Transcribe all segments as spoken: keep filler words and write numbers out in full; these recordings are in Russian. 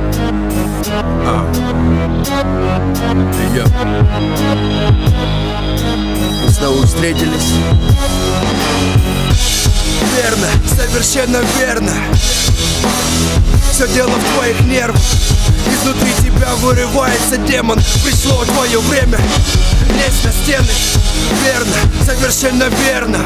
А. Я. Мы снова встретились. Верно, совершенно верно. Все дело в твоих нервах. Изнутри тебя вырывается демон. Пришло твое время лезть на стены. Верно, совершенно верно.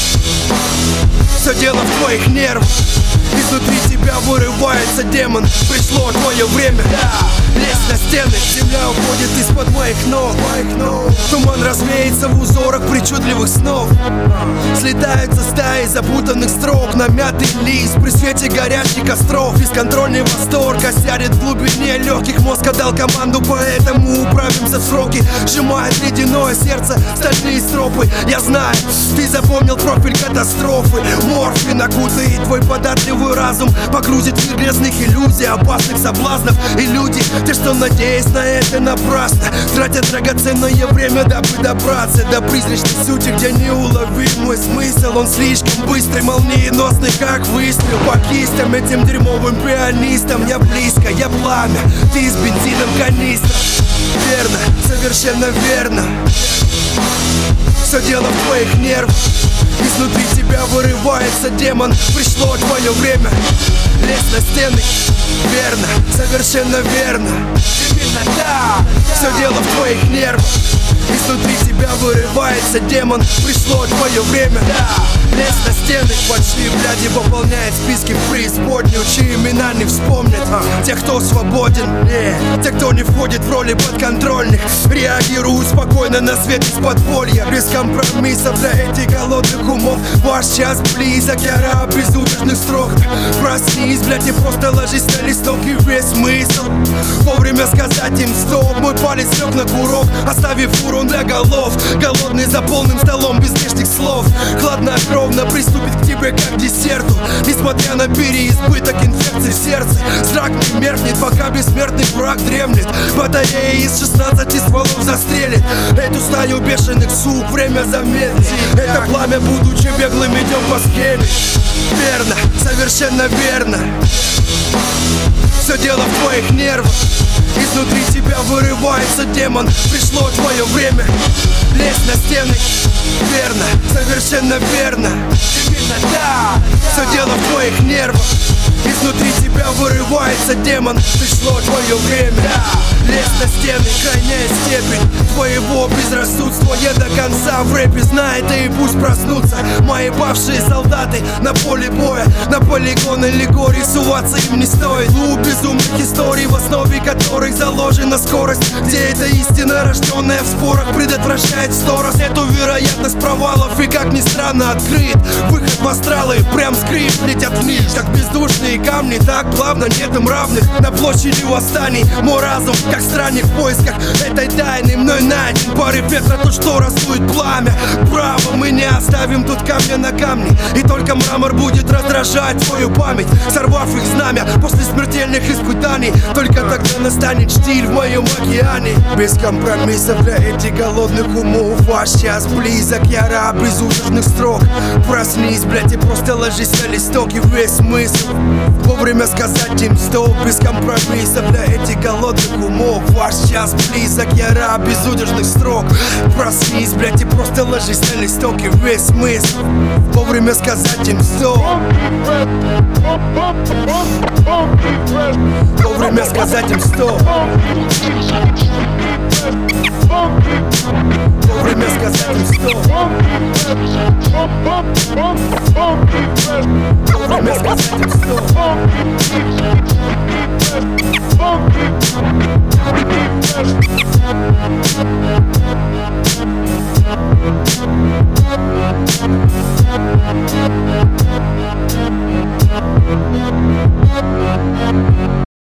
Все дело в твоих нервах. Изнутри тебя вырывается демон. Пришло твое время лезть на стены. Земля уходит из-под моих ног. Туман развеется в узорах причудливых снов. Слетаются стаи запутанных строк. Намятый лист при свете горящих костров. Бесконтрольный восторг осядет в глубине легких. Мозг отдал команду, поэтому управимся в сроки. Сжимает ледяное сердце стальные стропы. Я знаю, ты запомнил профиль катастрофы. Морфин окутает твой податливый разум. Погрузит в мир грязных иллюзий, опасных соблазнов. И люди, те, что надеясь на это напрасно, тратят драгоценное время, дабы добраться до призрачной сути, где неуловимый смысл. Он слишком быстрый, молниеносный, как выстрел по кистям. Этим дерьмовым пианистам я близко, я пламя, ты с бензином канистра. Верно, совершенно верно. Все дело в твоих нервах. Изнутри тебя вырывается демон. Пришло твое время лезть на стены. Верно, совершенно верно. Все дело в твоих нервах. Изнутри тебя вырывается демон. Пришло твое время лезть на стены. Большие бляди пополняют списки в преисподнюю, чьи имена не вспомнят. Те, кто свободен, yeah. Те, кто не входит в роли подконтрольных. Реагируют спокойно на свет из подполья. Без компромиссов для этих голодных умов. Ваш час близок, я раб безудержных строк. Проснись, блядь, и просто ложись на листок. И весь смысл вовремя сказать им стоп. Мой палец лег на курок, оставив урон для голов. Голодный за полным столом без лишних слов. Хладнокровно приступит к тебе как к десерту. Несмотря на переизбыток инфекций в сердце. Зрак не меркнет, пока бессмертный враг дремлет. Батарея из шестнадцати стволов застрелит эту стаю бешеных сук, время замедлит. Это пламя, будучи беглым, идем по схеме. Верно, совершенно верно. Все дело в твоих нервах. Изнутри тебя вырывается демон. Пришло твое время лезть на стены. Верно, совершенно верно. Все дело в твоих нервах. Изнутри тебя вырывается демон. Пришло твое время лезть на стены. Крайняя степень твоего безрассудства. Я до конца в рэпе знаю, да и пусть проснутся мои бывшие солдаты на поле боя. На полигон аллегорий суваться им не стоит. Клуб безумных историй, в основе которых заложена скорость. Где эта истина, рожденная в спорах, предотвращает сторос. Эту вероятность провалов и, как ни странно, открыт выход в астралы, прям скрип летят вниз. Как бездушные камни, так плавно, нет им равных. На площади восстаний мой разум, как странник в поисках этой тайны. Мной найден порыв ветра, то, что раздует пламя. Право, мы не оставим тут камня на камне. И только мрамор будет раздражать твою память, сорвав их знамя после смертельных испытаний. Только тогда настанет штиль в моем океане. Без компромиссов для этих голодных умов. Ваш час близок, я раб безудержных строк. Проснись, блядь, и просто ложись на листок. И весь смысл вовремя сказать им стоп. Без компромиссов для этих голодных умов. Ваш час близок, я раб безудержных строк. Проснись, блядь, и просто ложись на листок. И весь смысл вовремя сказать им стоп. Вовремя сказать им стоп.